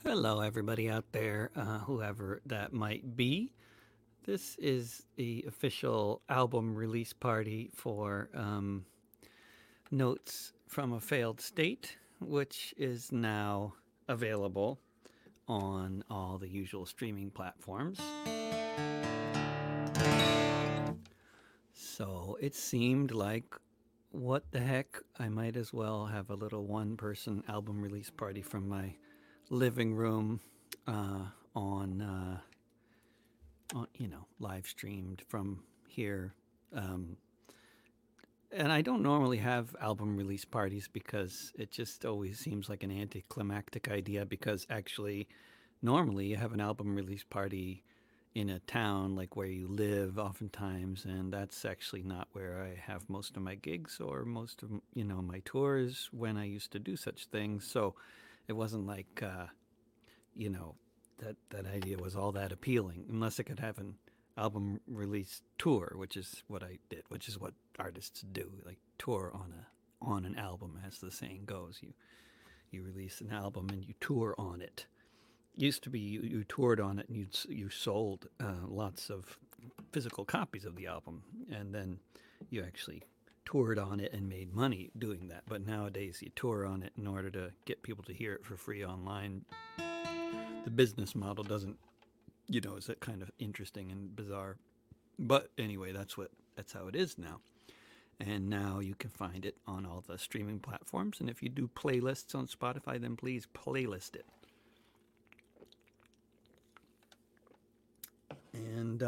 Hello, everybody out there, whoever that might be. This is the official album release party for Notes from a Failed State, which is now available on all the usual streaming platforms. So it seemed like, what the heck, I might as well have a little one-person album release party from my living room on live streamed from here. And I don't normally have album release parties because it just always seems like an anticlimactic idea, because actually normally you have an album release party in a town like where you live oftentimes, and that's actually not where I have most of my gigs or most of my tours when I used to do such things. So it wasn't like that idea was all that appealing, unless I could have an album release tour, which is what I did, which is what artists do, like tour on an album, as the saying goes. You release an album and you tour on it. Used to be you toured on it and you sold lots of physical copies of the album, and then you actually toured on it and made money doing that. But nowadays you tour on it in order to get people to hear it for free online. The business model doesn't, is that kind of interesting and bizarre. But anyway, that's how it is now. And now you can find it on all the streaming platforms. And if you do playlists on Spotify, then please playlist it. And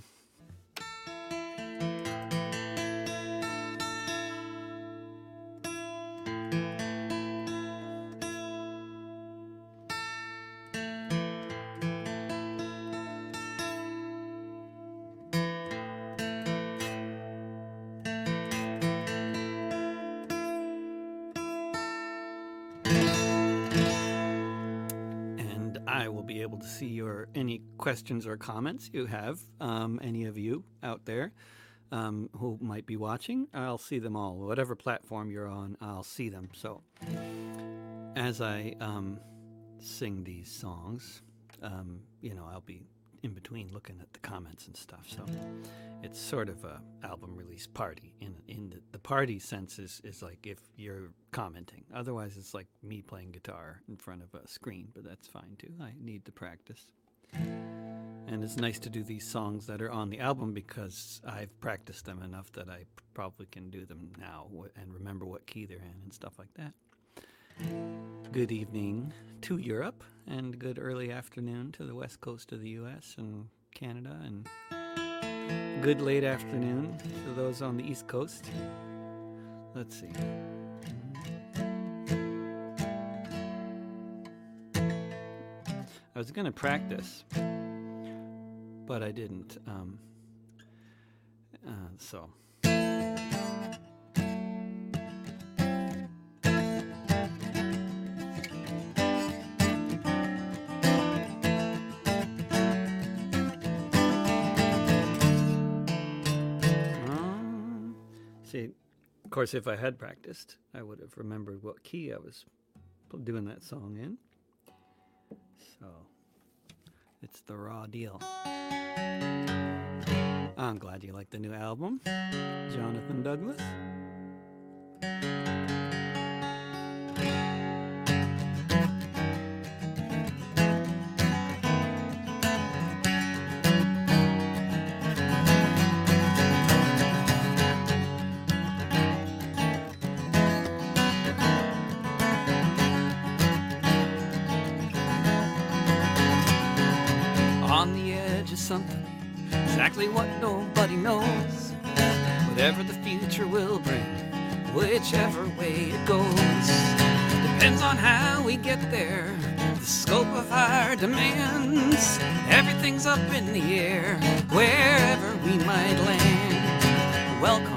I will be able to see any questions or comments you have, any of you out there who might be watching. I'll see them all. Whatever platform you're on, I'll see them. So as I sing these songs, I'll be in between looking at the comments and stuff. So it's sort of a album release party. In the party sense is like if you're commenting. Otherwise, it's like me playing guitar in front of a screen, but that's fine too. I need to practice. And it's nice to do these songs that are on the album because I've practiced them enough that I probably can do them now and remember what key they're in and stuff like that. Good evening to Europe, and good early afternoon to the west coast of the U.S. and Canada, and good late afternoon to those on the East Coast. Let's see. I was going to practice, but I didn't. So. See, of course, if I had practiced, I would have remembered what key I was doing that song in. So, it's the raw deal. I'm glad you like the new album, Jonathan Douglas. On the edge of something, exactly what nobody knows. Whatever the future will bring, whichever way it goes, depends on how we get there, the scope of our demands. Everything's up in the air, wherever we might land. Welcome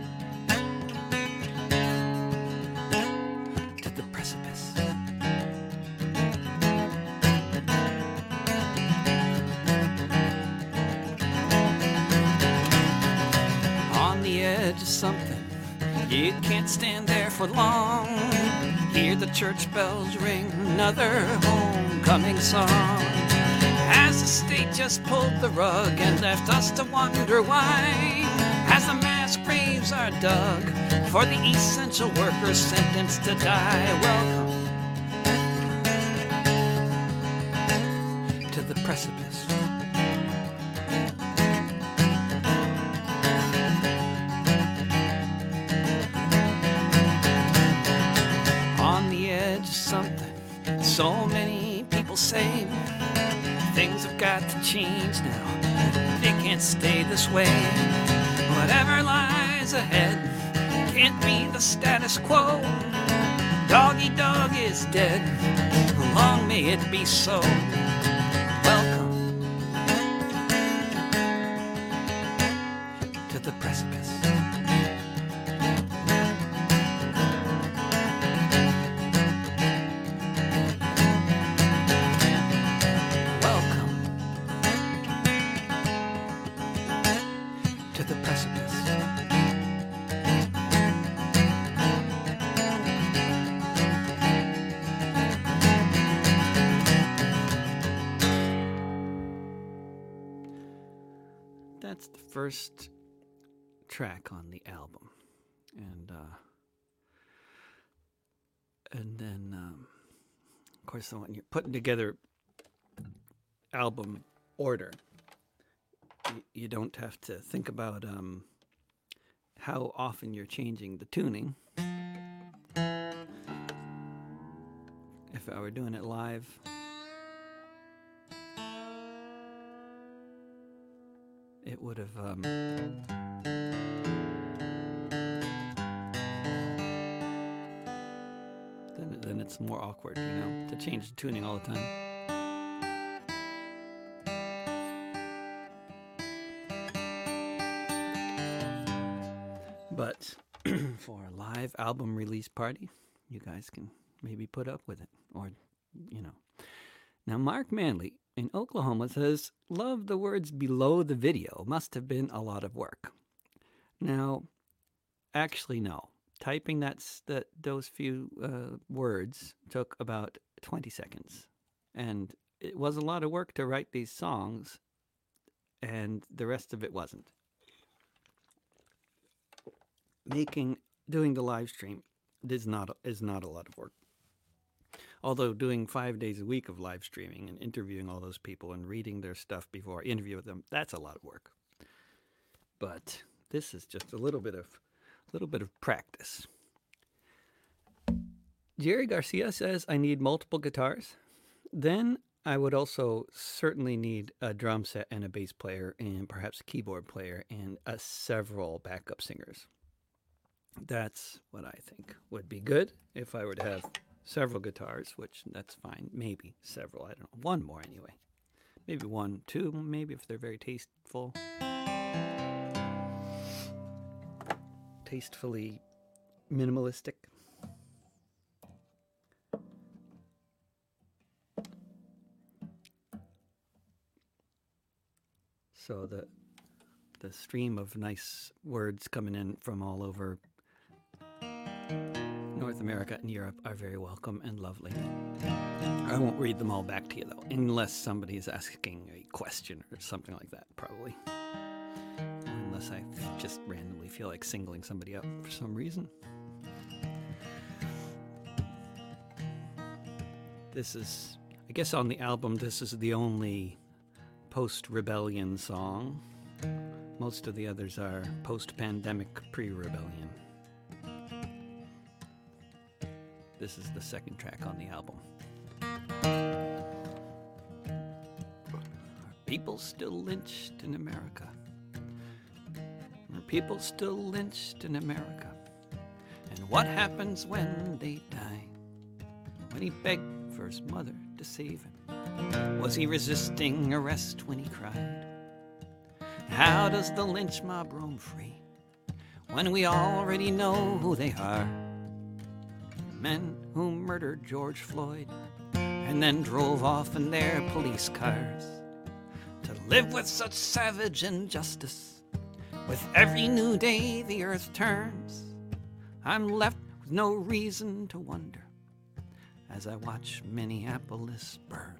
to the precipice. On the edge of something, you can't stand there for long. Hear the church bells ring, another homecoming song. Has the state just pulled the rug and left us to wonder why? As the mass graves are dug for the essential workers sentenced to die. Welcome to the precipice. On the edge of something, so many people say things have got to change now. They can't stay this way. Whatever lies ahead can't be the status quo. Doggy Dog is dead. Long may it be so. Welcome to the precipice. Welcome to the precipice. That's the first track on the album, and then of course when you're putting together album order, you don't have to think about how often you're changing the tuning. If I were doing it live, it would have then it's more awkward, to change the tuning all the time. But for a live album release party, you guys can maybe put up with it, or Now Mark Manley in Oklahoma says, love the words below the video. Must have been a lot of work. Now, actually, no. Typing those few words took about 20 seconds. And it was a lot of work to write these songs, and the rest of it wasn't. Doing the live stream is not a lot of work. Although doing 5 days a week of live streaming and interviewing all those people and reading their stuff before I interview them, that's a lot of work. But this is just a little bit of practice. Jerry Garcia says, I need multiple guitars. Then I would also certainly need a drum set and a bass player and perhaps a keyboard player and several backup singers. That's what I think would be good if I were to have several guitars, which that's fine. Maybe several. I don't know. One more anyway. Maybe 1, 2, maybe if they're very tastefully minimalistic. So the stream of nice words coming in from all over North America and Europe are very welcome and lovely. I won't read them all back to you, though, unless somebody is asking a question or something like that, probably. Or unless I just randomly feel like singling somebody out for some reason. This is, I guess on the album, this is the only post-rebellion song. Most of the others are post-pandemic, pre-rebellion. This is the second track on the album. Are people still lynched in America? Are people still lynched in America? And what happens when they die? When he begged for his mother to save him, was he resisting arrest when he cried? How does the lynch mob roam free when we already know who they are? Men who murdered George Floyd and then drove off in their police cars to live with such savage injustice. With every new day the earth turns, I'm left with no reason to wonder as I watch Minneapolis burn.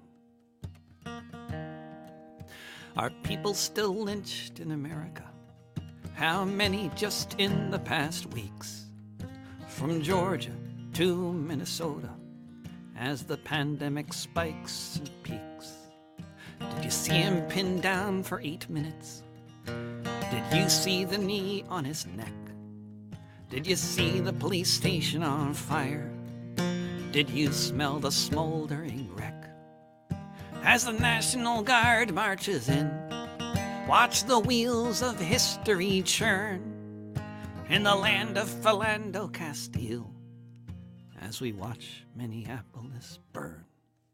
Are people still lynched in America? How many just in the past weeks? From Georgia to Minnesota, as the pandemic spikes and peaks. Did you see him pinned down for 8 minutes? Did you see the knee on his neck? Did you see the police station on fire? Did you smell the smoldering wreck? As the National Guard marches in, watch the wheels of history churn in the land of Philando Castile as we watch Minneapolis burn.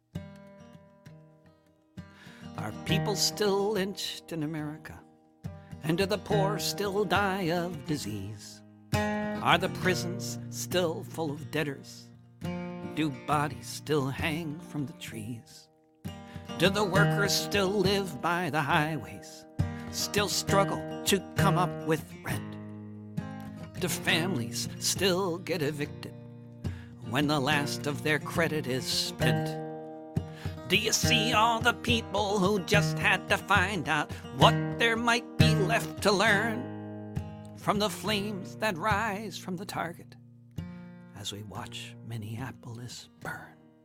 Are people still lynched in America? And do the poor still die of disease? Are the prisons still full of debtors? Do bodies still hang from the trees? Do the workers still live by the highways? Still struggle to come up with rent? Do families still get evicted when the last of their credit is spent? Do you see all the people who just had to find out what there might be left to learn from the flames that rise from the target as we watch Minneapolis burn?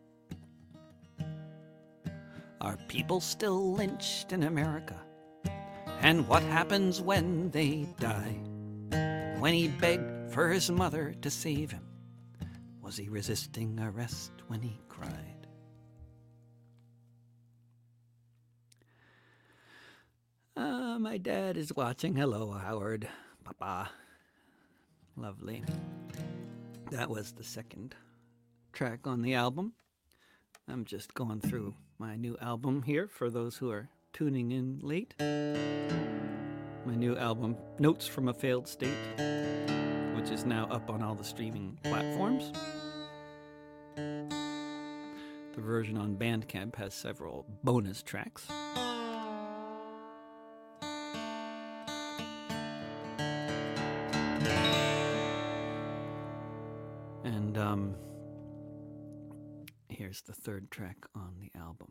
Are people still lynched in America? And what happens when they die? When he begged for his mother to save him, was he resisting arrest when he cried? My dad is watching. Hello, Howard. Papa. Lovely. That was the second track on the album. I'm just going through my new album here for those who are tuning in late. My new album, Notes from a Failed State, which is now up on all the streaming platforms. The version on Bandcamp has several bonus tracks. And here's the third track on the album.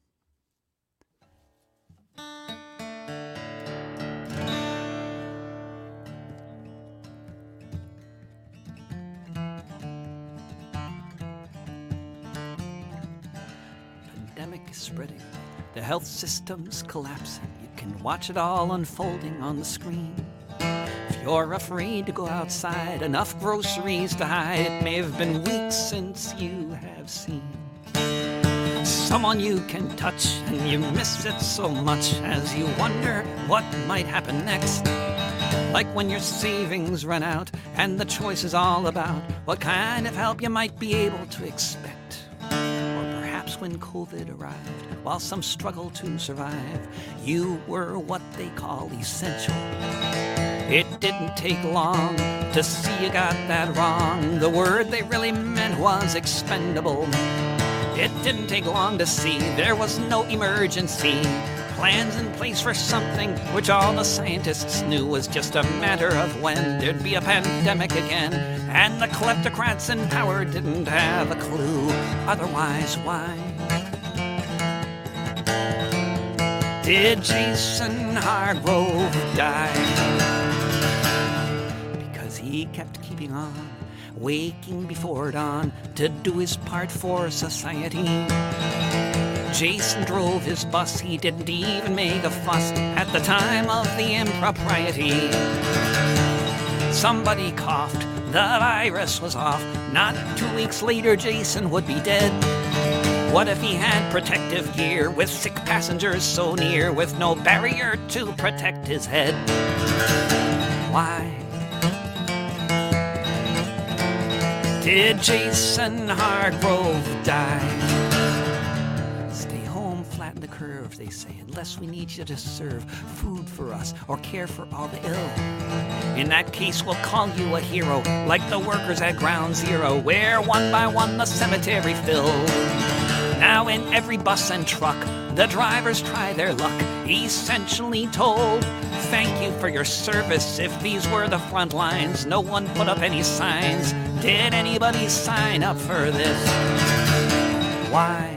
Pandemic is spreading. The health system's collapsing. You can watch it all unfolding on the screen. If you're afraid to go outside, enough groceries to hide, it may have been weeks since you have seen someone you can touch, and you miss it so much as you wonder what might happen next. Like when your savings run out and the choice is all about what kind of help you might be able to expect. Or perhaps when COVID arrived, while some struggle to survive, you were what they call essential. It didn't take long to see you got that wrong. The word they really meant was expendable. It didn't take long to see there was no emergency. Plans in place for something which all the scientists knew was just a matter of when there'd be a pandemic again. And the kleptocrats in power didn't have a clue. Otherwise, why did Jason Hargrove die? Because he kept keeping on, waking before dawn to do his part for society. Jason drove his bus, he didn't even make a fuss at the time of the impropriety. Somebody coughed, the virus was off. Not 2 weeks later, Jason would be dead. What if he had protective gear with sick passengers so near, with no barrier to protect his head? Why did Jason Hargrove die? Stay home, flatten the curve, they say, unless we need you to serve food for us or care for all the ill. In that case, we'll call you a hero, like the workers at Ground Zero, where one by one the cemetery filled. Now in every bus and truck, the drivers try their luck, essentially told, thank you for your service. If these were the front lines, no one put up any signs. Did anybody sign up for this? Why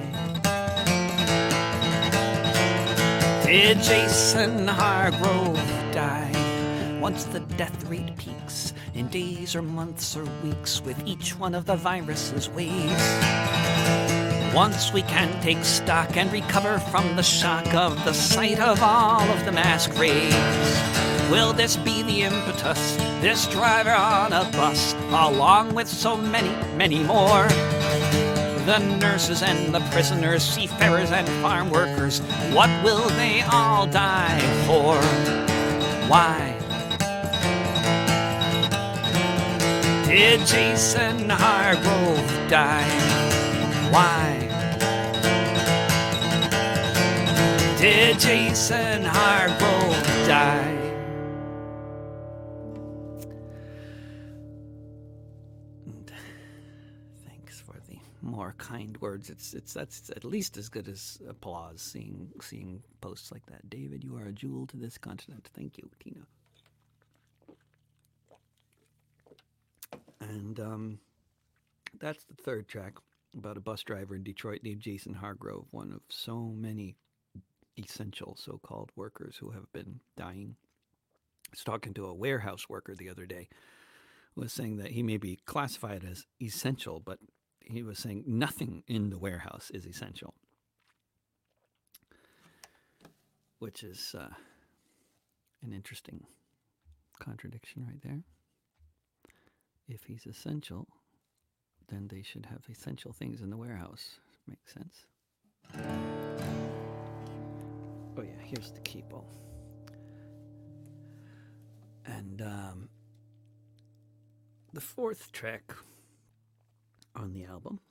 did Jason Hargrove die? Once the death rate peaks in days or months or weeks with each one of the virus's waves. Once we can take stock and recover from the shock of the sight of all of the mass graves. Will this be the impetus, this driver on a bus, along with so many, many more? The nurses and the prisoners, seafarers and farm workers, what will they all die for? Why did Jason Hargrove die? Why did Jason Hargrove die? More kind words. That's at least as good as applause. Seeing posts like that. David, you are a jewel to this continent. Thank you, Tina. And that's the third track about a bus driver in Detroit named Jason Hargrove, one of so many essential so-called workers who have been dying. I was talking to a warehouse worker the other day who was saying that he may be classified as essential, but he was saying nothing in the warehouse is essential, which is an interesting contradiction right there. If he's essential, then they should have essential things in the warehouse. Makes sense. Oh yeah, here's the capo. And the fourth track on the album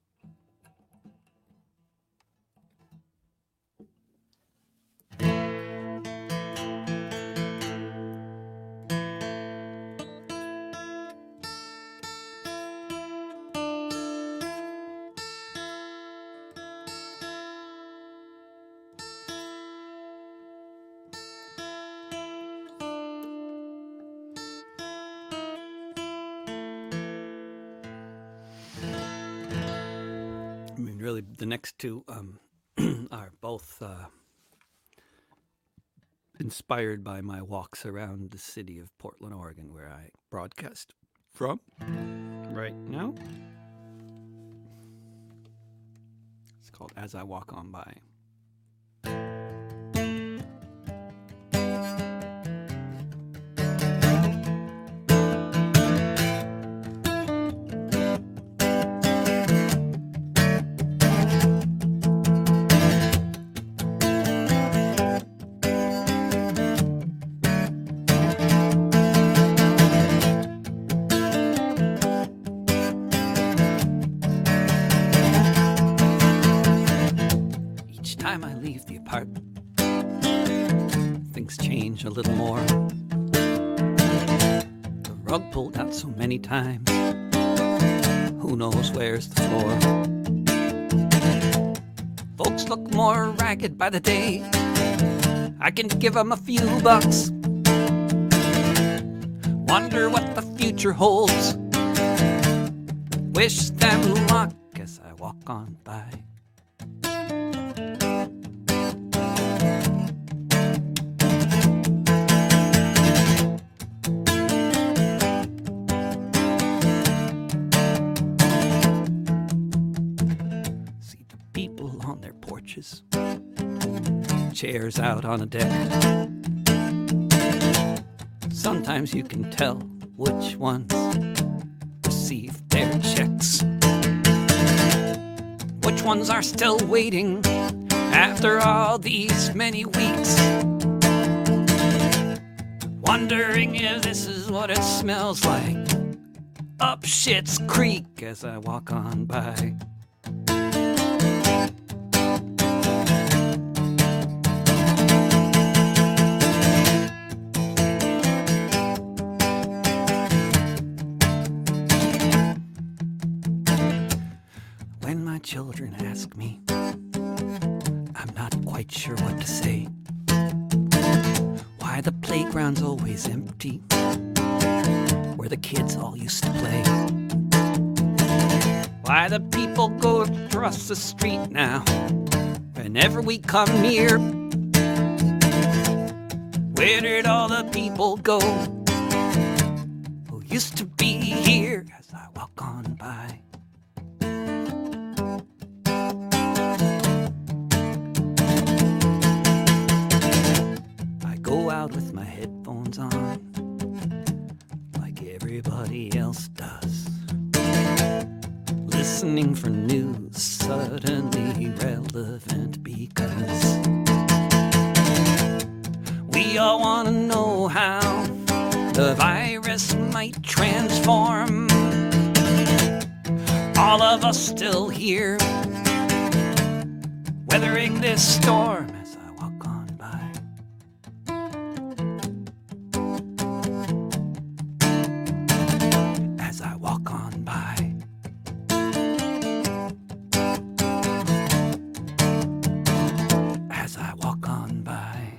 really, the next two are both inspired by my walks around the city of Portland, Oregon, where I broadcast from right now. It's called As I Walk On By. Things change a little more. The rug pulled out so many times. Who knows where's the floor? Folks look more ragged by the day. I can give them a few bucks. Wonder what the future holds. Wish them luck as I walk on by. Chairs out on a deck. Sometimes you can tell which ones received their checks, which ones are still waiting after all these many weeks, wondering if this is what it smells like up Schitt's Creek as I walk on by. Children ask me, I'm not quite sure what to say. Why the playground's always empty, where the kids all used to play. Why the people go across the street now whenever we come near? Where did all the people go who used to be here? As I walk on by, I go out with my headphones on like everybody else does, listening for news suddenly relevant because we all want to know how the virus might transform all of us still here, weathering this storm. As I walk on by, as I walk on by, as I walk on by.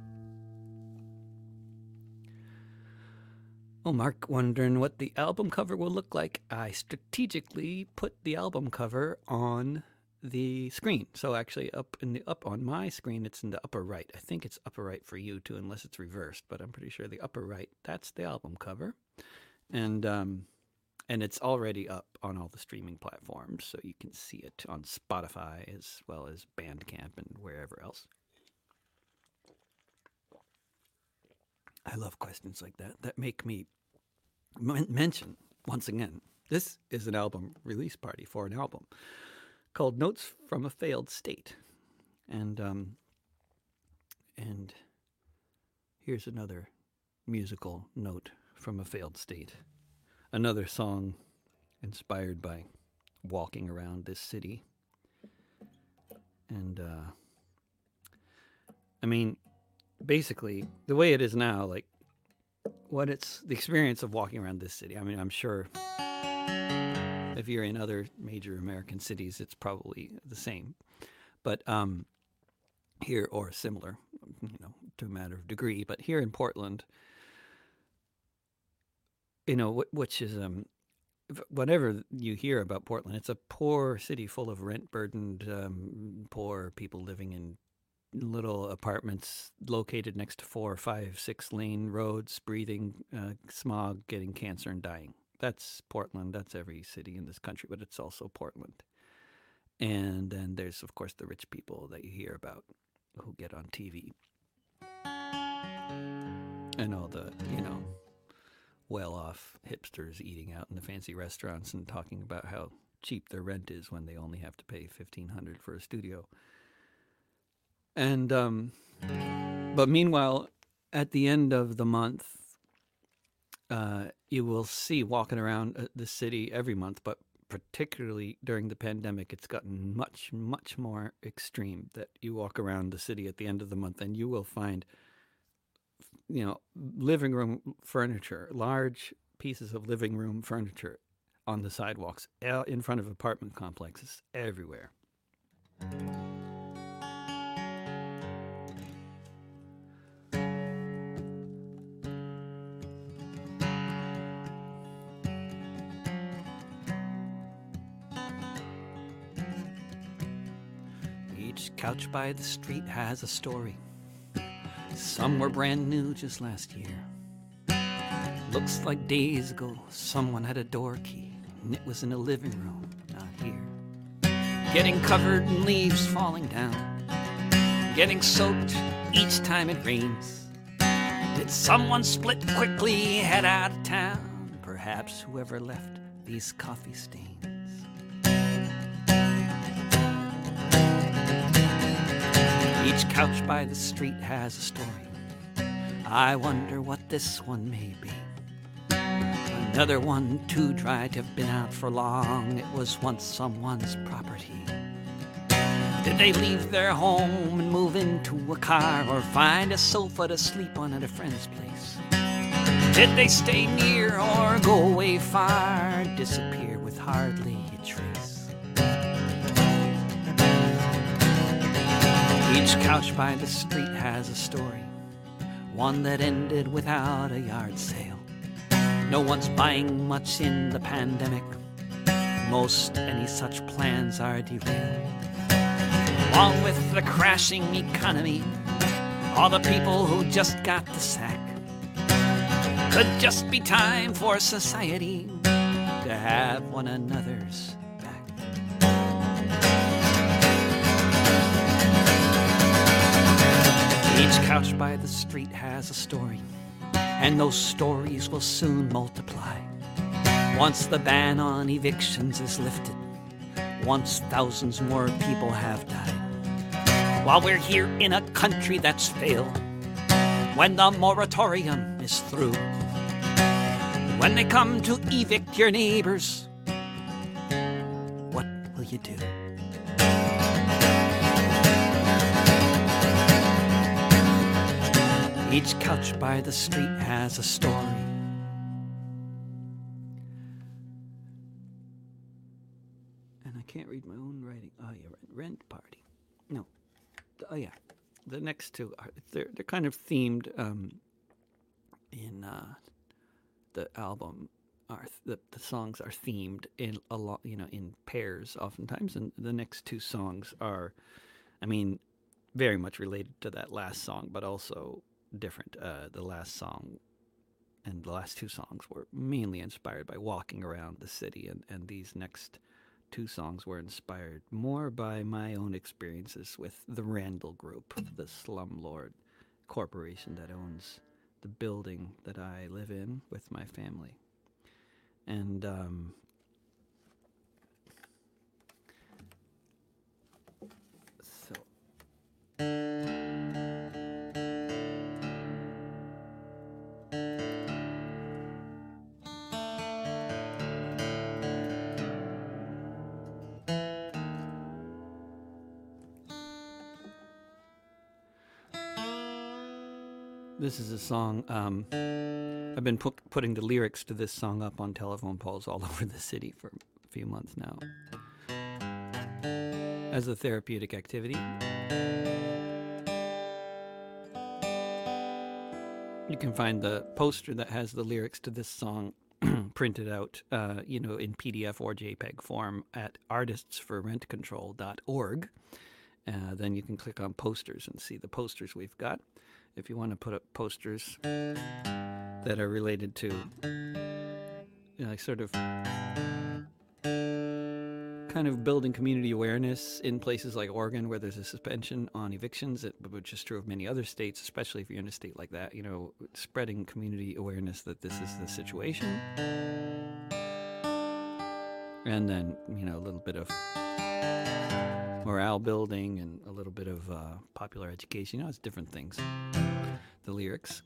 Oh, Mark wondering what the album cover will look like. I strategically put the album cover on the screen. So actually up on my screen, it's in the upper right. I think it's upper right for you too, unless it's reversed, but I'm pretty sure the upper right, that's the album cover. And it's already up on all the streaming platforms, so you can see it on Spotify as well as Bandcamp and wherever else. I love questions like that make me mention, once again, this is an album release party for an album called Notes from a Failed State. And here's another musical note from a failed state. Another song inspired by walking around this city. And, I mean, basically, the way it is now, like, what it's the experience of walking around this city. I mean, I'm sure if you're in other major American cities, it's probably the same. But here, or similar, to a matter of degree. But here in Portland, which is, whatever you hear about Portland, it's a poor city full of rent-burdened, poor people living in little apartments located next to 4 or 5, 6 lane roads, breathing smog, getting cancer and dying. That's Portland. That's every city in this country, but it's also Portland. And then there's, of course, the rich people that you hear about who get on TV. And all the, well-off hipsters eating out in the fancy restaurants and talking about how cheap their rent is when they only have to pay $1,500 for a studio. And, but meanwhile, at the end of the month, you will see walking around the city every month, but particularly during the pandemic, it's gotten much, much more extreme that you walk around the city at the end of the month and you will find, living room furniture, large pieces of living room furniture on the sidewalks, in front of apartment complexes everywhere. Each couch by the street has a story. Some were brand new just last year. Looks like days ago someone had a door key, and it was in a living room, not here. Getting covered in leaves falling down, getting soaked each time it rains. Did someone split quickly, head out of town? Perhaps whoever left these coffee stains. Each couch by the street has a story. I wonder what this one may be. Another one too dry to have been out for long. It was once someone's property. Did they leave their home and move into a car, or find a sofa to sleep on at a friend's place? Did they stay near or go away far, disappear with hardly a trace? Each couch by the street has a story, one that ended without a yard sale. No one's buying much in the pandemic. most any such plans are derailed. Along with the crashing economy, all the people who just got the sack. Could just be time for society to have one another's back. Each couch by the street has a story, and those stories will soon multiply. Once the ban on evictions is lifted, once thousands more people have died. While we're here in a country that's failed, when the moratorium is through, when they come to evict your neighbors, what will you do? Each couch by the street has a story. And I can't read my own writing. Oh, yeah, Rent Party. No. Oh, yeah. The next two are they're kind of themed in the album. The songs are themed in a lot, in pairs oftentimes, and the next two songs are, very much related to that last song, but also different. The last song and the last two songs were mainly inspired by walking around the city, and these next two songs were inspired more by my own experiences with the Randall Group, the slumlord corporation that owns the building that I live in with my family. And this is a song, I've been putting the lyrics to this song up on telephone poles all over the city for a few months now as a therapeutic activity. You can find the poster that has the lyrics to this song printed out, in PDF or JPEG form at artistsforrentcontrol.org. Then you can click on posters and see the posters we've got. If you want to put up posters that are related to, sort of kind of building community awareness in places like Oregon where there's a suspension on evictions, which is true of many other states, especially if you're in a state like that, spreading community awareness that this is the situation. And then, a little bit of morale building and a little bit of popular education. It's different things. The lyrics.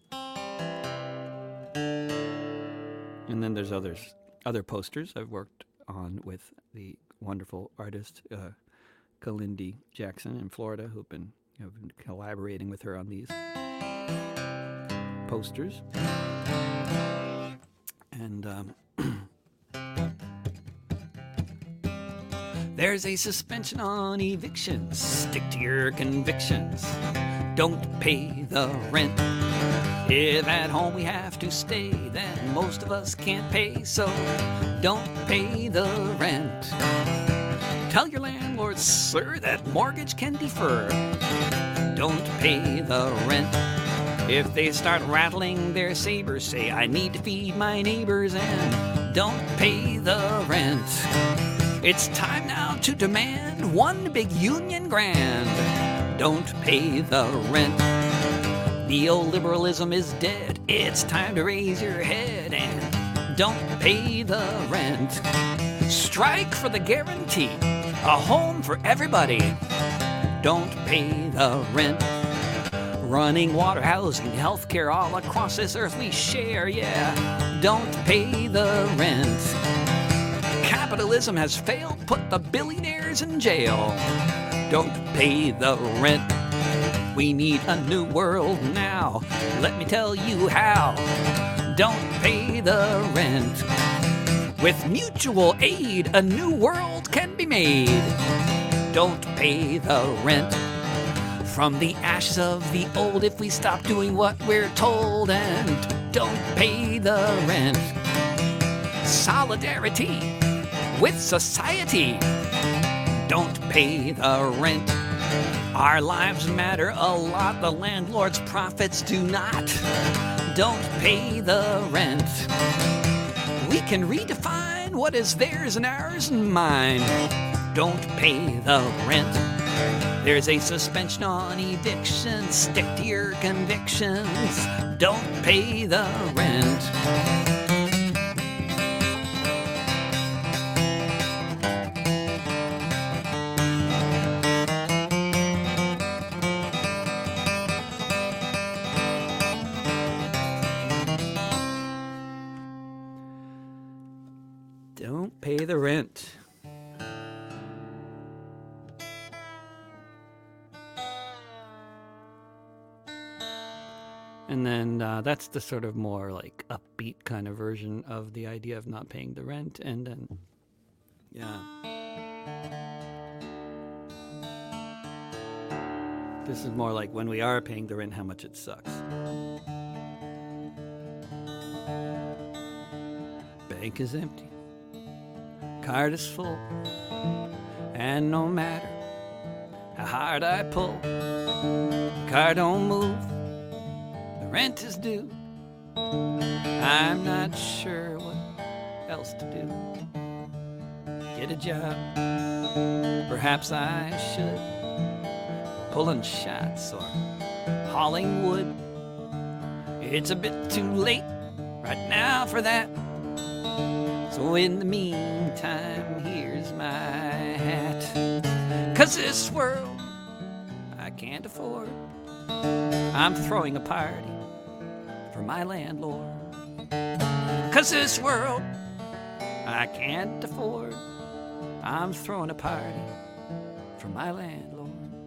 And then there's other posters I've worked on with the wonderful artist Kalindi Jackson in Florida, who've been collaborating with her on these posters. And there's a suspension on evictions. Stick to your convictions. Don't pay the rent. If at home we have to stay, then most of us can't pay, so don't pay the rent. Tell your landlord, sir, that mortgage can defer. Don't pay the rent. If they start rattling their sabers, say, I need to feed my neighbors, and don't pay the rent. It's time now to demand one big union grand. Don't pay the rent. Neoliberalism is dead. It's time to raise your head and don't pay the rent. Strike for the guarantee. A home for everybody. Don't pay the rent. Running water, housing, healthcare all across this earth we share, yeah. Don't pay the rent. Capitalism has failed, put the billionaires in jail. Don't pay the rent. We need a new world now. Let me tell you how. Don't pay the rent. With mutual aid, a new world can be made. Don't pay the rent. From the ashes of the old, if we stop doing what we're told, and don't pay the rent. Solidarity with society. Don't pay the rent. Our lives matter a lot. The landlord's profits do not. Don't pay the rent. We can redefine what is theirs and ours and mine. Don't pay the rent. There's a suspension on eviction. Stick to your convictions. Don't pay the rent. Don't pay the rent. And then that's the sort of more like upbeat kind of version of the idea of not paying the rent. And then, yeah. This is more like when we are paying the rent, how much it sucks. Bank is empty. Card is full. And no matter how hard I pull, the car don't move. Rent is due. I'm not sure what else to do. Get a job. Perhaps I should. Pulling shots or hauling wood. It's a bit too late right now for that. So in the meantime, here's my hat. 'Cause this world I can't afford. I'm throwing a party for my landlord. 'Cause this world I can't afford. I'm throwing a party for my landlord.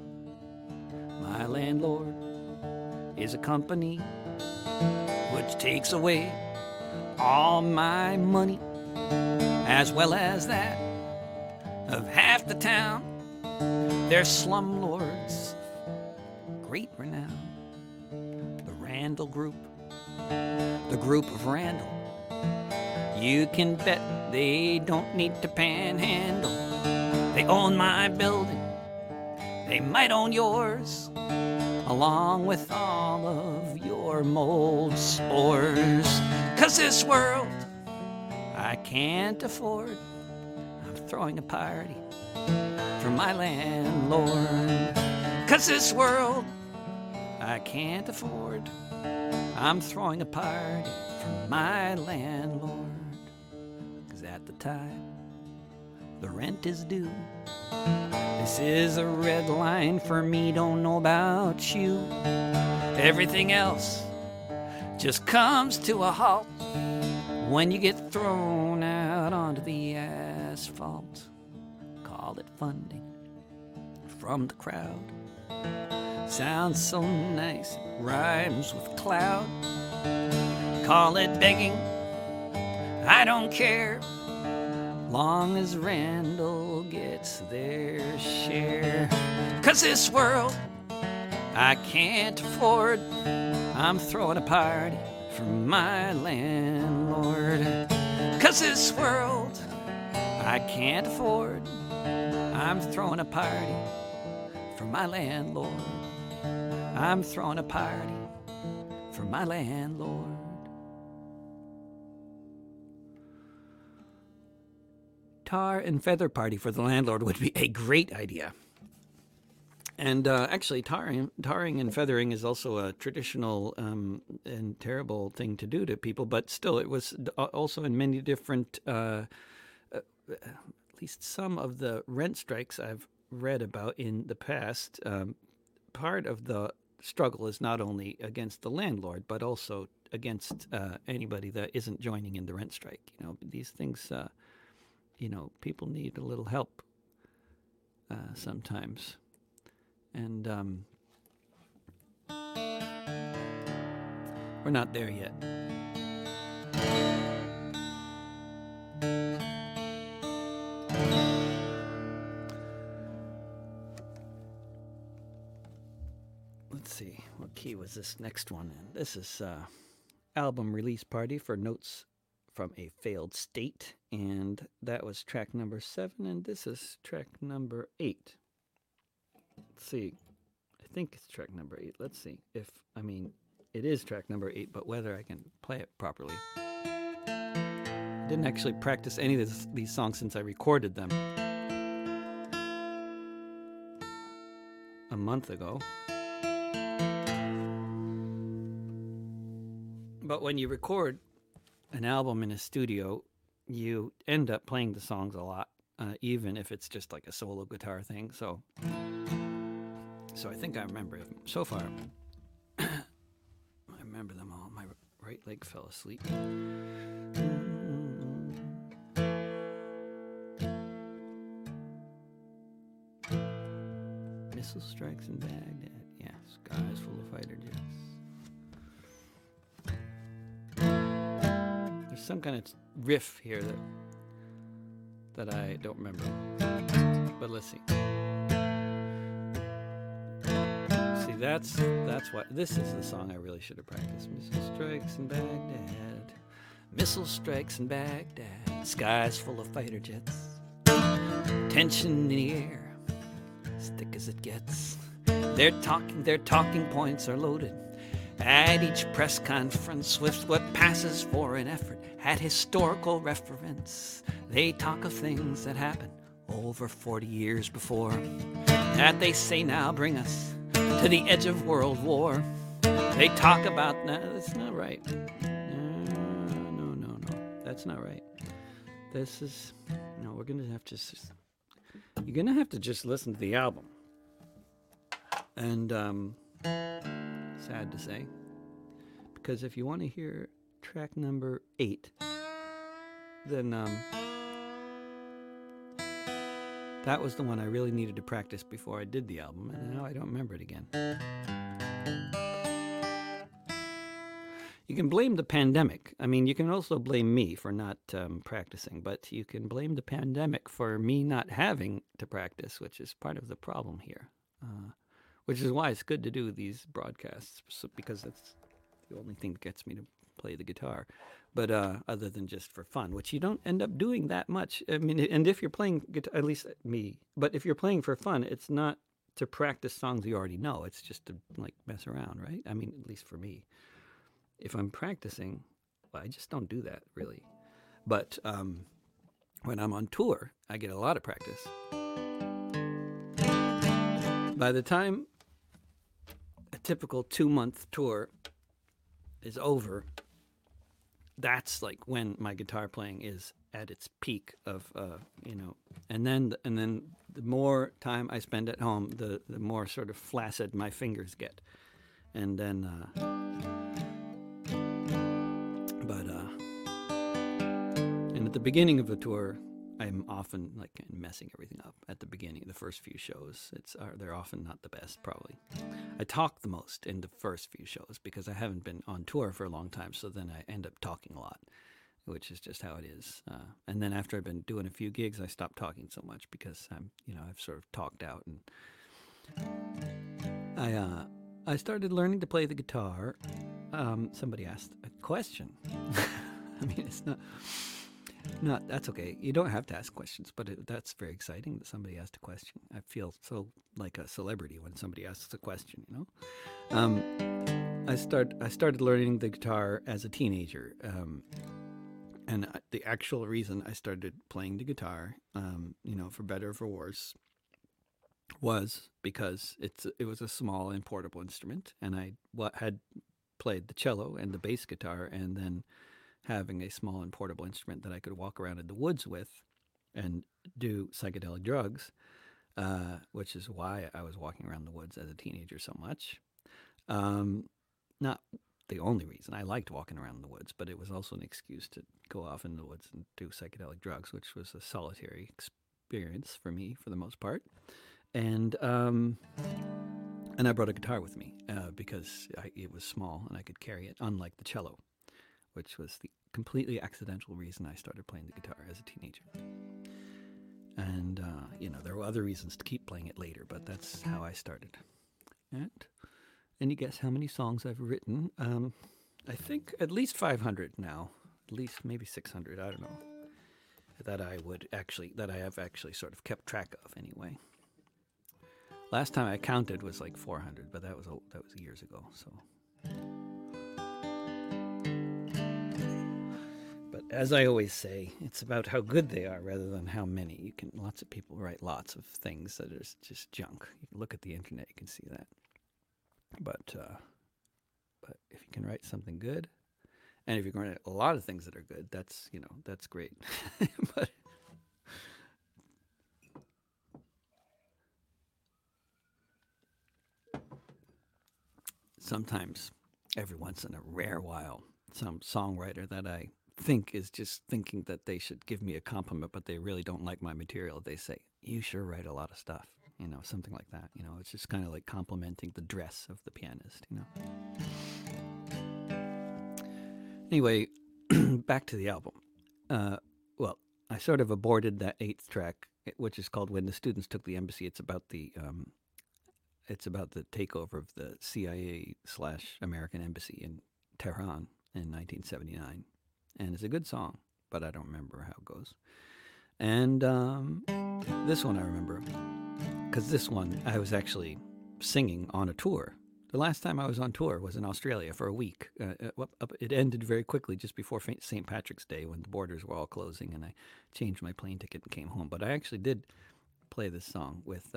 My landlord is a company which takes away all my money, as well as that of half the town. They're slumlords, great renown. The Randall Group, the group of Randall. You can bet they don't need to panhandle. They own my building, they might own yours, along with all of your mold spores. 'Cause this world I can't afford. I'm throwing a party for my landlord. 'Cause this world I can't afford. I'm throwing a party for my landlord. 'Cause at the time the rent is due. This is a red line for me, don't know about you. Everything else just comes to a halt when you get thrown out onto the asphalt. Call it funding from the crowd. Sounds so nice, it rhymes with cloud. Call it begging, I don't care, long as Randall gets their share. 'Cause this world I can't afford. I'm throwing a party for my landlord. 'Cause this world I can't afford. I'm throwing a party for my landlord. I'm throwing a party for my landlord. Tar and feather party for the landlord would be a great idea. And actually, tarring and feathering is also a traditional and terrible thing to do to people, but still, it was also in many different, at least some of the rent strikes I've read about in the past. Part of the struggle is not only against the landlord, but also against anybody that isn't joining in the rent strike. You know, these things, people need a little help sometimes. And we're not there yet. Let's see, what key was this next one in? This is album release party for Notes from a failed state, and that was track number 7, and this is track number 8. Let's see. I think it's track number 8. Let's see if, it is track number 8, but whether I can play it properly. I didn't actually practice any of these songs since I recorded them a month ago. But when you record an album in a studio, you end up playing the songs a lot, even if it's just like a solo guitar thing. So I think I remember it so far. I remember them all. My right leg fell asleep. Missile strikes in Baghdad. Yeah, skies full of fighter jets. There's some kind of riff here that I don't remember. But let's see. See, that's what this is the song I really should have practiced. Missile strikes in Baghdad. Missile strikes in Baghdad. Skies full of fighter jets. Tension in the air. As thick as it gets. Their talking points are loaded. At each press conference with what passes for an effort at historical reference. They talk of things that happened over 40 years before. That they say now bring us to the edge of world war. They talk about, no, that's not right. No, that's not right. This is, no, we're going to have to, you're going to have to just listen to the album. And, sad to say, because if you want to hear track number 8, then that was the one I really needed to practice before I did the album, and now I don't remember it again. You can blame the pandemic. You can also blame me for not practicing, but you can blame the pandemic for me not having to practice, which is part of the problem here. Which is why it's good to do these broadcasts, because that's the only thing that gets me to play the guitar. But other than just for fun, which you don't end up doing that much. And if you're playing guitar, at least me, but if you're playing for fun, it's not to practice songs you already know. It's just to mess around, right? At least for me. If I'm practicing, well, I just don't do that really. But when I'm on tour, I get a lot of practice. By the time a typical 2-month tour is over, that's when my guitar playing is at its peak of, and then the more time I spend at home, the more sort of flaccid my fingers get. And then, and at the beginning of a tour, I'm often messing everything up at the beginning. The first few shows, they're often not the best, probably. I talk the most in the first few shows because I haven't been on tour for a long time, so then I end up talking a lot, which is just how it is. And then after I've been doing a few gigs, I stopped talking so much because I've sort of talked out, and I started learning to play the guitar. Somebody asked a question. It's not, that's okay. You don't have to ask questions, but that's very exciting that somebody asked a question. I feel so like a celebrity when somebody asks a question, I started learning the guitar as a teenager, and the actual reason I started playing the guitar, for better or for worse, was because it was a small and portable instrument, and I had played the cello and the bass guitar, and then having a small and portable instrument that I could walk around in the woods with and do psychedelic drugs, which is why I was walking around the woods as a teenager so much. Not the only reason. I liked walking around in the woods, but it was also an excuse to go off in the woods and do psychedelic drugs, which was a solitary experience for me for the most part. And I brought a guitar with me because it was small and I could carry it, unlike the cello, which was the completely accidental reason I started playing the guitar as a teenager. And, there were other reasons to keep playing it later, but that's how I started. And you guess how many songs I've written? I think at least 500 now. at least maybe 600. I don't know that I have actually sort of kept track of anyway. Last time I counted was like 400, but that was years ago. So, but as I always say, it's about how good they are rather than how many. Lots of people write lots of things that are just junk. You can look at the internet, you can see that. But if you can write something good, and if you can write a lot of things that are good, that's great. But sometimes, every once in a rare while, some songwriter that I think is just thinking that they should give me a compliment, but they really don't like my material, they say, "You sure write a lot of stuff." Something like that. It's just kind of like complimenting the dress of the pianist. Anyway, back to the album. Well, I sort of aborted that 8th track, which is called "When the Students Took the Embassy." It's about the takeover of the CIA/American embassy in Tehran in 1979, and it's a good song, but I don't remember how it goes. And this one I remember, because this one I was actually singing on a tour. The last time I was on tour was in Australia for a week. It ended very quickly just before St. Patrick's Day when the borders were all closing, and I changed my plane ticket and came home. But I actually did play this song with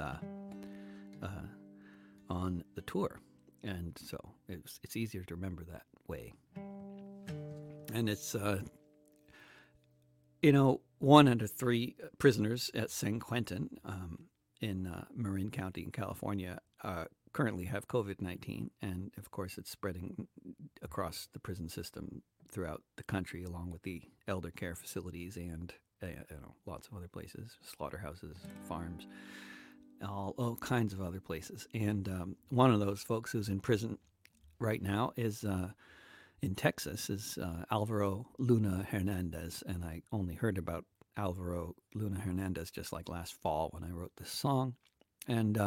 on the tour, and so it's easier to remember that way. And it's one out of 3 prisoners at San Quentin in Marin County in California currently have COVID-19, and of course it's spreading across the prison system throughout the country, along with the elder care facilities and lots of other places, slaughterhouses, farms, all kinds of other places. And one of those folks who's in prison right now is in Texas is Alvaro Luna Hernandez, and I only heard about Alvaro Luna Hernandez just like last fall when I wrote this song, and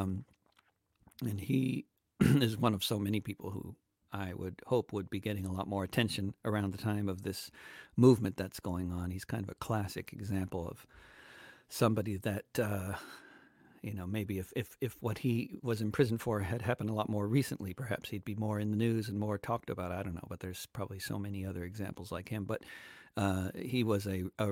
he is one of so many people who I would hope would be getting a lot more attention around the time of this movement that's going on. He's kind of a classic example of somebody that maybe if what he was in prison for had happened a lot more recently, perhaps he'd be more in the news and more talked about. I don't know, but there's probably so many other examples like him. But he was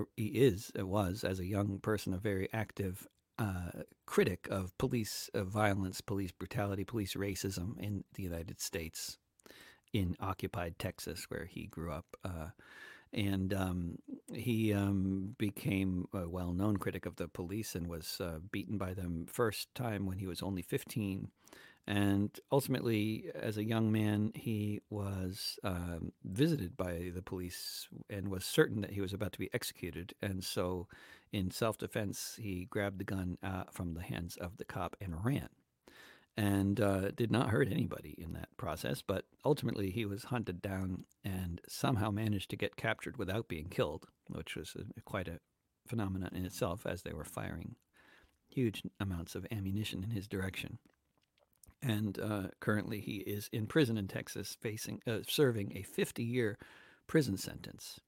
as a young person, a very active critic of police violence, police brutality, police racism in the United States, in occupied Texas, where he grew up. And he became a well-known critic of the police and was beaten by them first time when he was only 15. And ultimately, as a young man, he was visited by the police and was certain that he was about to be executed. And so in self-defense, he grabbed the gun from the hands of the cop and ran. And did not hurt anybody in that process, but ultimately he was hunted down and somehow managed to get captured without being killed, which was quite a phenomenon in itself, as they were firing huge amounts of ammunition in his direction. And currently he is in prison in Texas, serving a 50-year prison sentence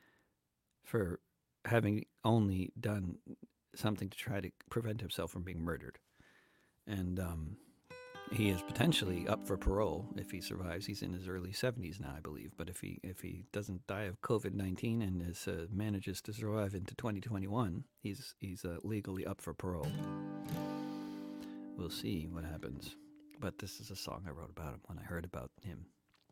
for having only done something to try to prevent himself from being murdered. And he is potentially up for parole if he survives. He's in his early 70s now, I believe. But if he doesn't die of COVID-19 and manages to survive into 2021, he's legally up for parole. We'll see what happens. But this is a song I wrote about him when I heard about him.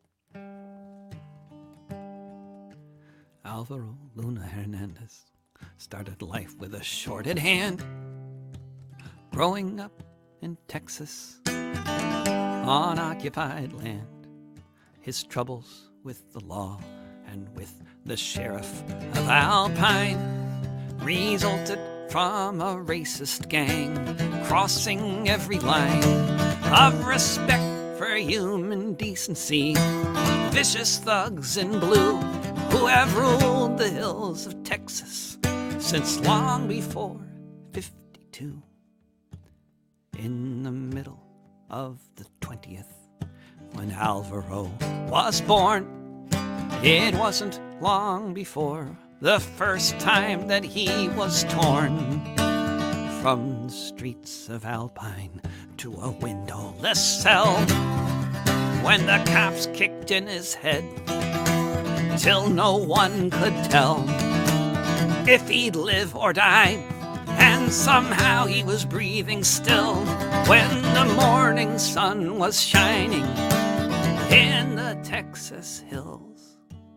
Alvaro Luna Hernandez started life with a shorted hand, growing up in Texas on occupied land. His troubles with the law and with the sheriff of Alpine resulted from a racist gang crossing every line of respect for human decency. Vicious thugs in blue who have ruled the hills of Texas since long before 52. In the middle of the 20th, when Alvaro was born, it wasn't long before the first time that he was torn from the streets of Alpine to a windowless cell, when the cops kicked in his head till no one could tell if he'd live or die, and somehow he was breathing still when the morning sun was shining in the Texas hills.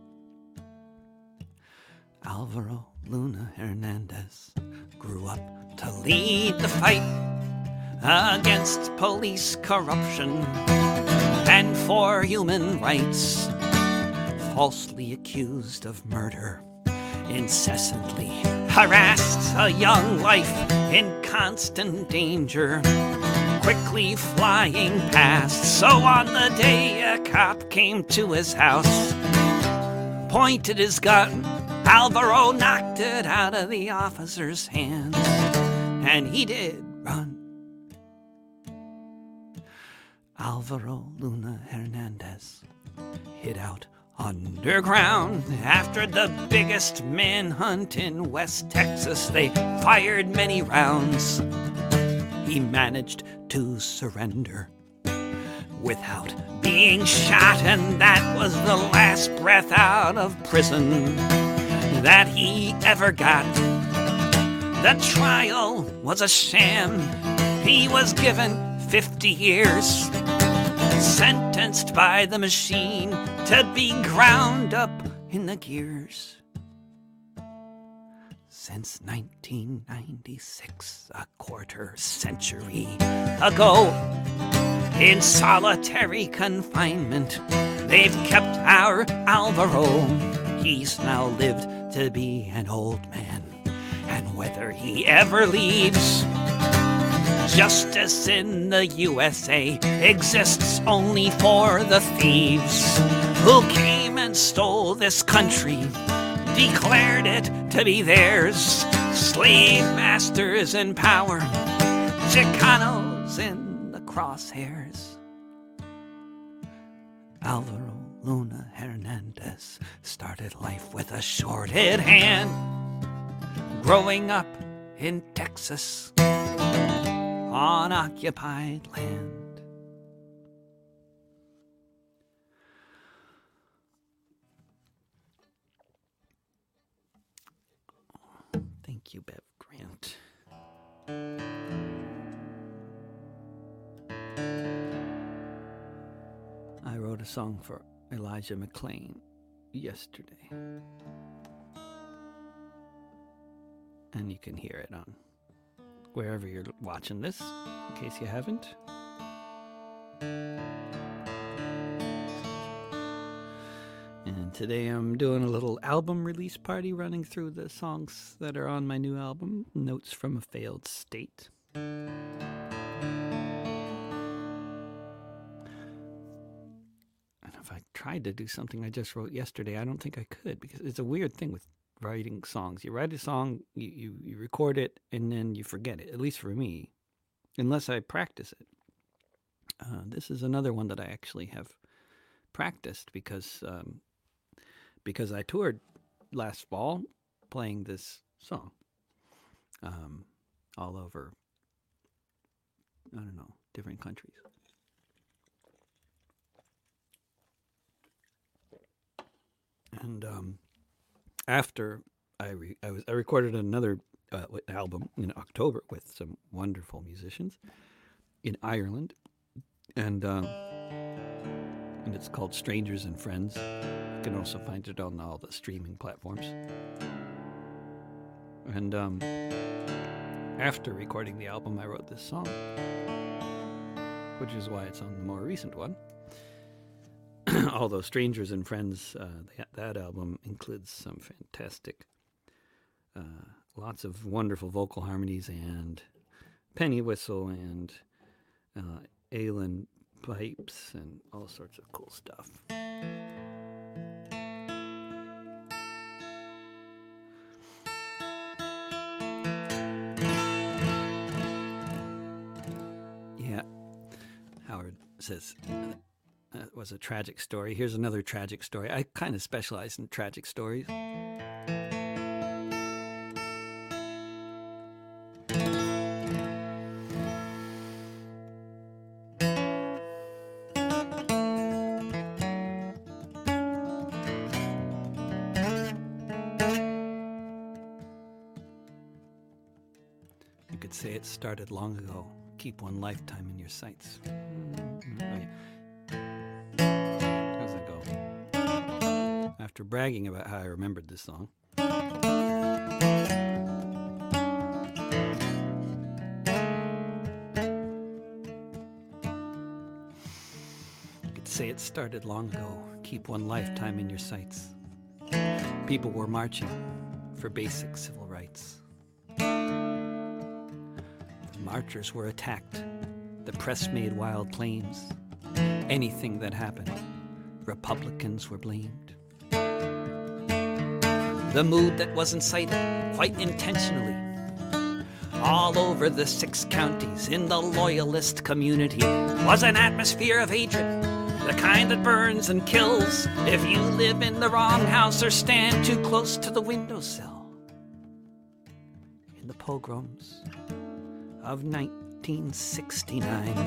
Alvaro Luna Hernandez grew up to lead the fight against police corruption and for human rights. Falsely accused of murder, incessantly harassed, a young life in constant danger, quickly flying past. So on the day a cop came to his house, pointed his gun, Alvaro knocked it out of the officer's hands, and he did run. Alvaro Luna Hernandez hid out underground after the biggest manhunt in West Texas. They fired many rounds. He managed to surrender without being shot, and that was the last breath out of prison that he ever got. The trial was a sham. He was given 50 years, sentenced by the machine to be ground up in the gears. Since 1996, a quarter century ago, in solitary confinement, they've kept our Alvaro. He's now lived to be an old man, and whether he ever leaves, justice in the USA exists only for the thieves who came and stole this country, declared it to be theirs. Slave masters in power, Chicanos in the crosshairs. Alvaro Luna Hernandez started life with a shorted hand, growing up in Texas on occupied land. Thank you, Bev Grant. I wrote a song for Elijah McClain yesterday, and you can hear it on wherever you're watching this, in case you haven't. And today I'm doing a little album release party, running through the songs that are on my new album, Notes from a Failed State. And if I tried to do something I just wrote yesterday, I don't think I could, because it's a weird thing with writing songs. You write a song, you record it, and then you forget it, at least for me, unless I practice it. This is another one that I actually have practiced because I toured last fall playing this song all over, I don't know, different countries. And after I recorded another album in October with some wonderful musicians in Ireland, and it's called Strangers and Friends. You can also find it on all the streaming platforms. And after recording the album, I wrote this song, which is why it's on the more recent one. Although Strangers and Friends, that album includes some fantastic, lots of wonderful vocal harmonies and penny whistle and Aylin pipes and all sorts of cool stuff. Yeah, Howard says, That was a tragic story. Here's another tragic story. I kind of specialize in tragic stories. You could say it started long ago. Keep one lifetime in your sights. Oh, yeah. How's that go? After bragging about how I remembered this song. You could say it started long ago. Keep one lifetime in your sights. People were marching for basic civil rights. Marchers were attacked. The press made wild claims. Anything that happened, Republicans were blamed. The mood that was incited, quite intentionally, all over the 6 counties in the loyalist community, was an atmosphere of hatred, the kind that burns and kills if you live in the wrong house or stand too close to the windowsill. In the pogroms of 1969.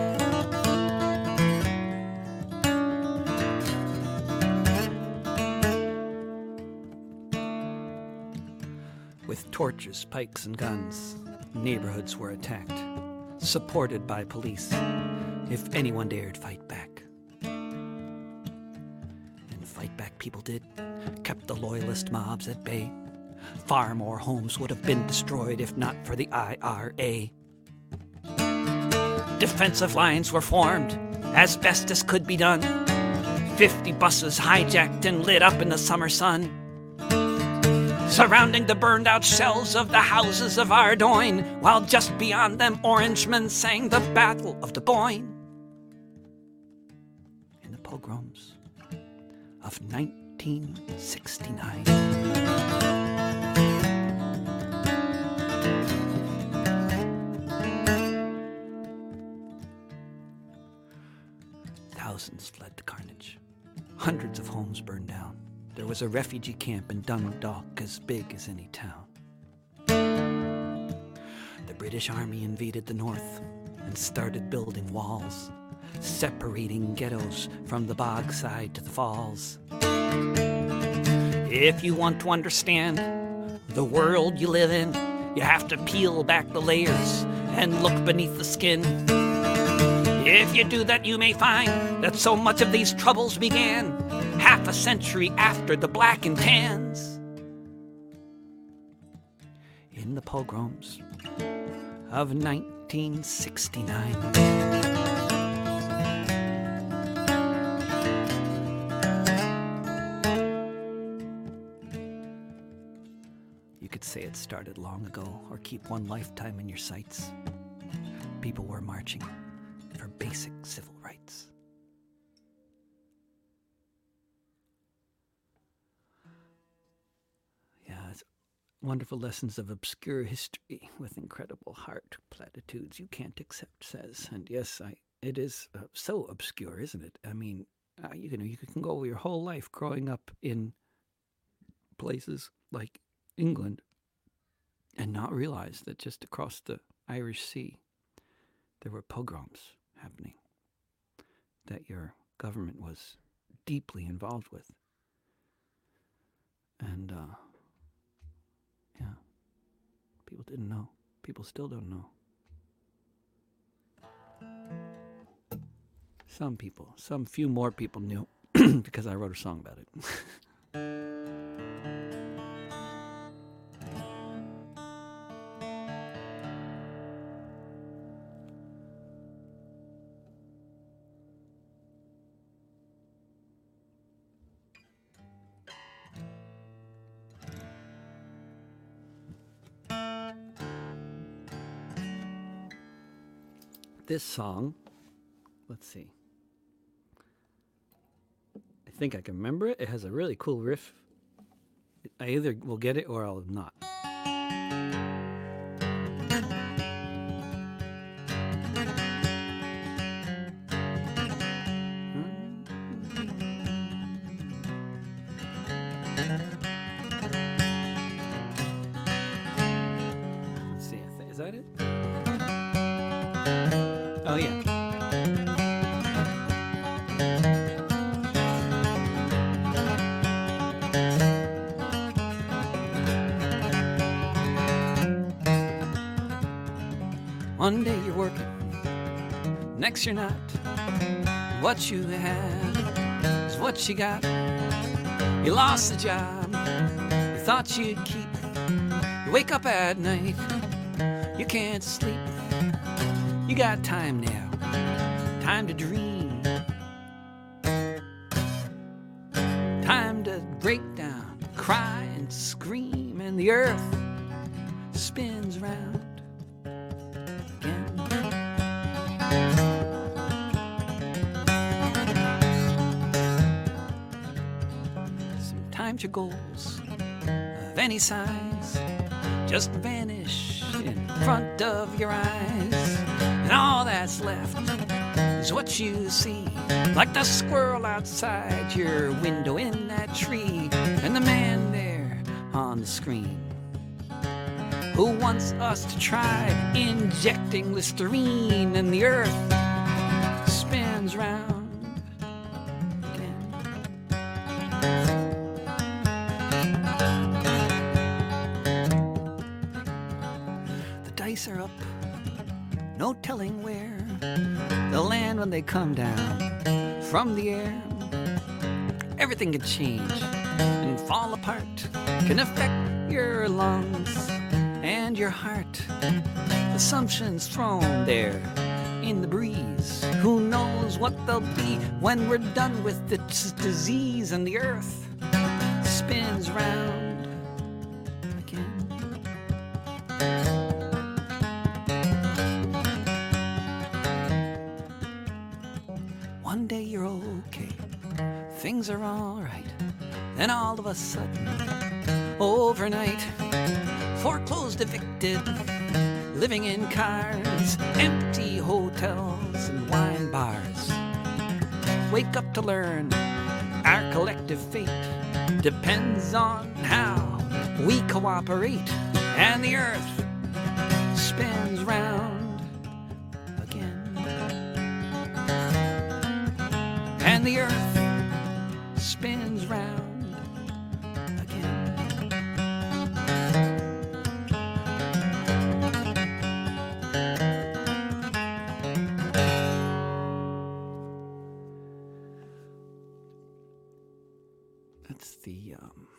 With torches, pikes, and guns, neighborhoods were attacked, supported by police, if anyone dared fight back. And fight back people did, kept the loyalist mobs at bay. Far more homes would have been destroyed if not for the IRA. Defensive lines were formed as best as could be done. 50 buses hijacked and lit up in the summer sun, surrounding the burned out shells of the houses of Ardoyne, while just beyond them Orangemen sang the Battle of the Boyne. In the pogroms of 1969. Thousands fled the carnage. Hundreds of homes burned down. There was a refugee camp in Dundalk as big as any town. The British Army invaded the north and started building walls, separating ghettos from the bog side to the falls. If you want to understand the world you live in, you have to peel back the layers and look beneath the skin. If you do that, you may find that so much of these troubles began half a century after the Black and Tans. In the pogroms of 1969. You could say it started long ago, or keep one lifetime in your sights. People were marching for basic civil rights. Yeah, it's wonderful lessons of obscure history with incredible heart platitudes you can't accept, says. And yes, it is so obscure, isn't it? I mean, you can go your whole life growing up in places like England and not realize that just across the Irish Sea there were pogroms happening that your government was deeply involved with. And yeah, people didn't know. People still don't know. Some people, some few more people knew because I wrote a song about it. This song, let's see. I think I can remember it. It has a really cool riff. I either will get it or I'll not. One day you're working, next you're not. What you had is what you got. You lost the job you thought you'd keep. You wake up at night, you can't sleep. You got time now, time to dream. Time to break down, cry and scream, and the earth spins round again. Sometimes your goals of any size just vanish in front of your eyes, and all that's left is what you see, like the squirrel outside your window in that tree, and the man there on the screen who wants us to try injecting Listerine, and the earth spins round again. The dice are up, no telling where they'll land when they come down from the air. Everything can change and fall apart, can affect your lungs and your heart. Assumptions thrown there in the breeze. Who knows what they'll be when we're done with this disease, and the earth spins round again. One day you're okay, things are all right. Then all of a sudden, overnight, foreclosed, evicted, living in cars, empty hotels and wine bars. Wake up to learn our collective fate depends on how we cooperate, and the earth spins round again. And the earth spins round again. That's the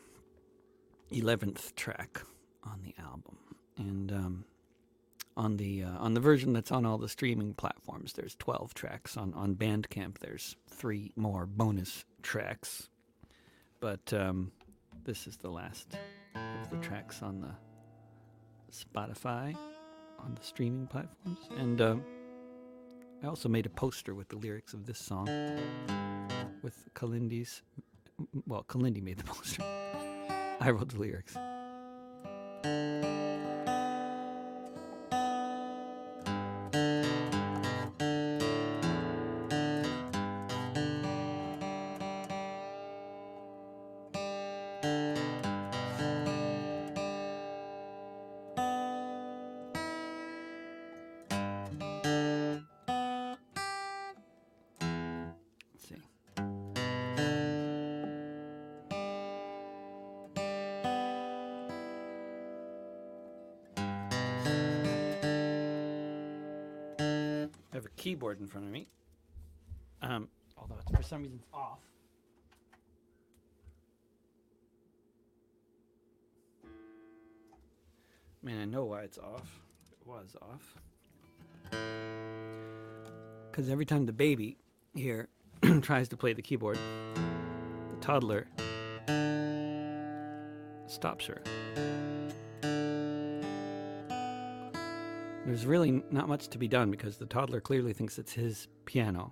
11th track on the album, and on the version that's on all the streaming platforms, there's 12 tracks. On Bandcamp, there's 3 more bonus tracks, but this is the last of the tracks on the Spotify, on the streaming platforms, and I also made a poster with the lyrics of this song with Kalindi's. Well, Kalindi made the poster. I wrote the lyrics. Let's see. I have a keyboard in front of me, although for some reason it's off. I mean, I know why it's off. It was off. Because every time the baby here tries to play the keyboard, the toddler stops her. There's really not much to be done because the toddler clearly thinks it's his piano.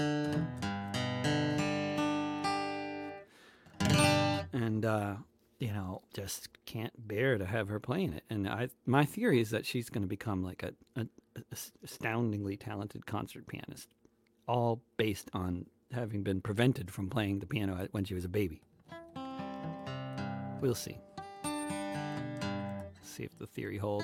And, just can't bear to have her playing it. And my theory is that she's going to become like a astoundingly talented concert pianist, all based on having been prevented from playing the piano when she was a baby. We'll see. See if the theory holds.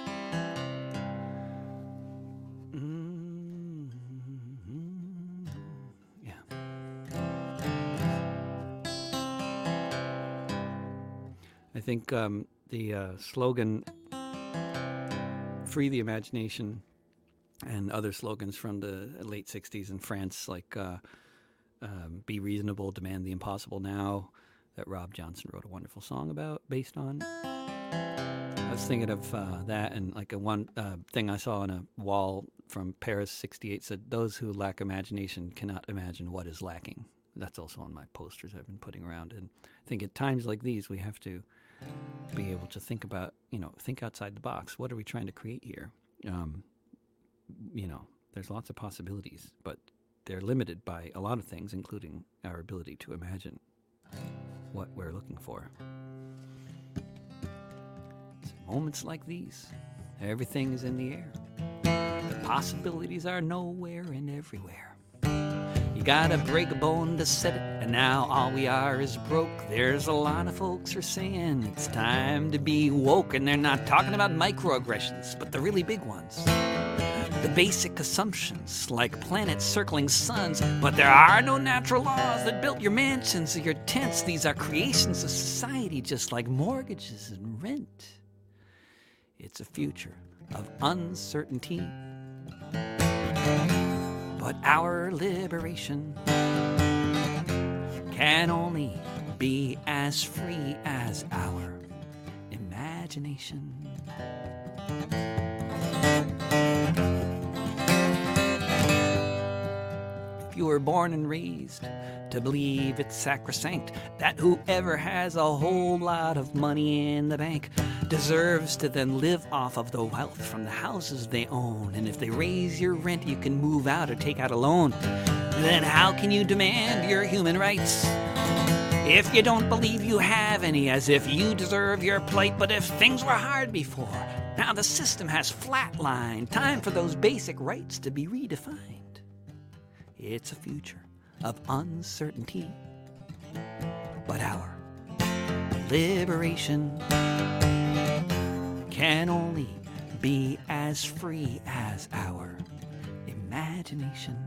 I think the slogan, "Free the Imagination, and other slogans from the late 60s in France, like be reasonable, demand the impossible now, that Rob Johnson wrote a wonderful song about, based on. I was thinking of that, and like a one thing I saw on a wall from Paris '68 said, "Those who lack imagination cannot imagine what is lacking." That's also on my posters I've been putting around. And I think at times like these, we have to be able to think about, think outside the box. What are we trying to create here? There's lots of possibilities, but they're limited by a lot of things, including our ability to imagine what we're looking for. It's moments like these, everything is in the air. The possibilities are nowhere and everywhere. You gotta break a bone to set it, and now all we are is broke. There's a lot of folks who are saying it's time to be woke, and they're not talking about microaggressions, but the really big ones. The basic assumptions, like planets circling suns, but there are no natural laws that built your mansions or your tents. These are creations of society, just like mortgages and rent. It's a future of uncertainty. But our liberation can only be as free as our imagination. If you were born and raised to believe it's sacrosanct that whoever has a whole lot of money in the bank deserves to then live off of the wealth from the houses they own, and if they raise your rent you can move out or take out a loan, then how can you demand your human rights if you don't believe you have any, as if you deserve your plight? But if things were hard before, now the system has flatlined. Time for those basic rights to be redefined. It's a future of uncertainty, but our liberation can only be as free as our imagination.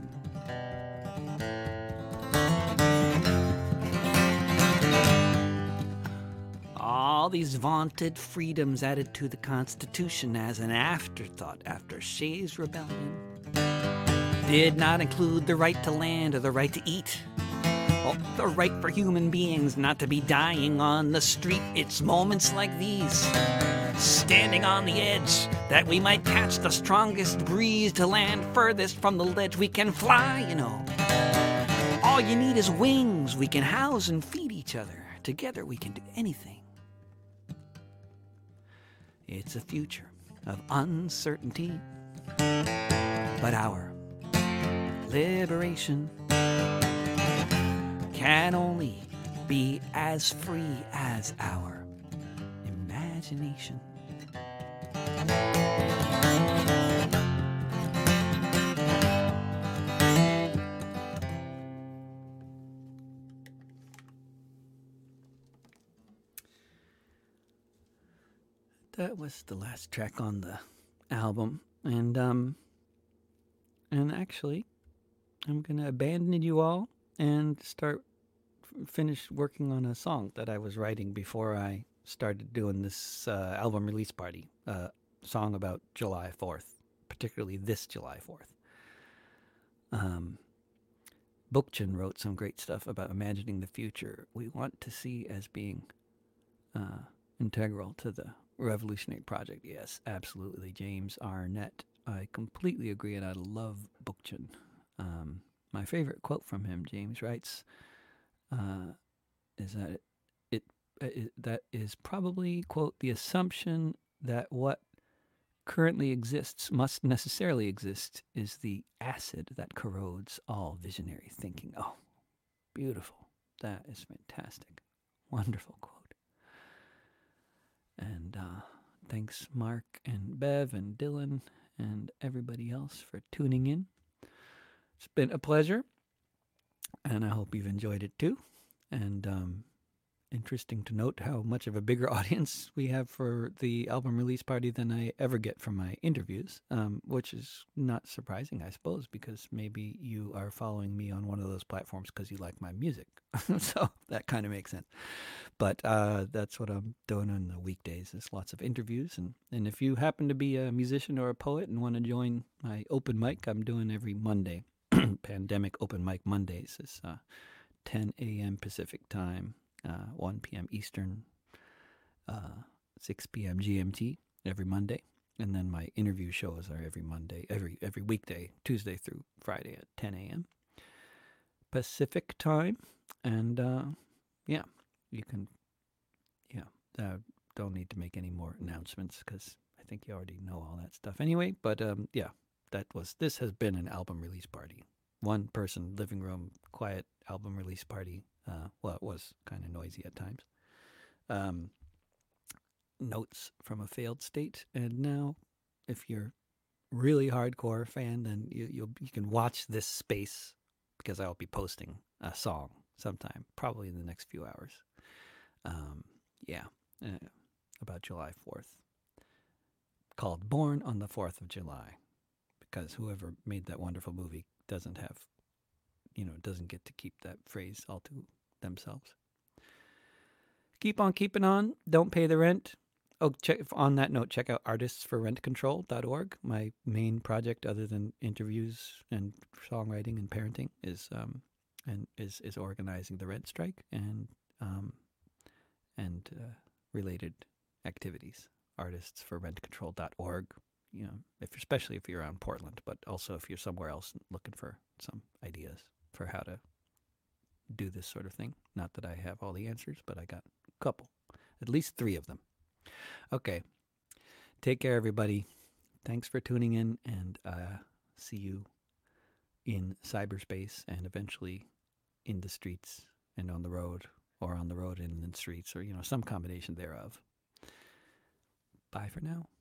All these vaunted freedoms added to the Constitution as an afterthought after Shays' Rebellion did not include the right to land or the right to eat. Oh, the right for human beings not to be dying on the street. It's moments like these, standing on the edge, that we might catch the strongest breeze to land furthest from the ledge. We can fly, All you need is wings. We can house and feed each other. Together we can do anything. It's a future of uncertainty, but our liberation can only be as free as our imagination. That was the last track on the album, and actually I'm gonna abandon you all and finish working on a song that I was writing before I started doing this album release party. Song about July 4th, particularly this July 4th. Bookchin wrote some great stuff about imagining the future we want to see as being integral to the revolutionary project. Yes, absolutely, James Arnett. I completely agree, and I love Bookchin. My favorite quote from him, James writes, is that that is probably, quote, the assumption that what currently exists must necessarily exist is the acid that corrodes all visionary thinking. Oh, beautiful. That is fantastic. Wonderful quote. And thanks, Mark and Bev and Dylan and everybody else for tuning in. It's been a pleasure, and I hope you've enjoyed it too. And interesting to note how much of a bigger audience we have for the album release party than I ever get from my interviews, which is not surprising, I suppose, because maybe you are following me on one of those platforms because you like my music. So that kind of makes sense. But that's what I'm doing on the weekdays, is lots of interviews. And if you happen to be a musician or a poet and want to join my open mic, I'm doing every Monday. Pandemic Open Mic Mondays is 10 a.m. Pacific time, 1 p.m. Eastern, 6 p.m. GMT every Monday. And then my interview shows are every Monday, every weekday, Tuesday through Friday at 10 a.m. Pacific time. And yeah, you can, don't need to make any more announcements because I think you already know all that stuff anyway. But yeah, this has been an album release party. One person, living room, quiet album release party. Well, it was kind of noisy at times. Notes from a failed state. And now, if you're really hardcore fan, then you can watch this space because I'll be posting a song sometime, probably in the next few hours. Yeah, about July 4th, called Born on the 4th of July, because whoever made that wonderful movie doesn't get to keep that phrase all to themselves. Keep on keeping on. Don't pay the rent. Oh, on that note, check out artistsforrentcontrol.org. My main project, other than interviews and songwriting and parenting, is organizing the rent strike and related activities. Artistsforrentcontrol.org. Especially if you're around Portland, but also if you're somewhere else looking for some ideas for how to do this sort of thing. Not that I have all the answers, but I got a couple, at least 3 of them. Okay. Take care, everybody. Thanks for tuning in, and see you in cyberspace and eventually in the streets and on the road, or on the road and in the streets, or some combination thereof. Bye for now.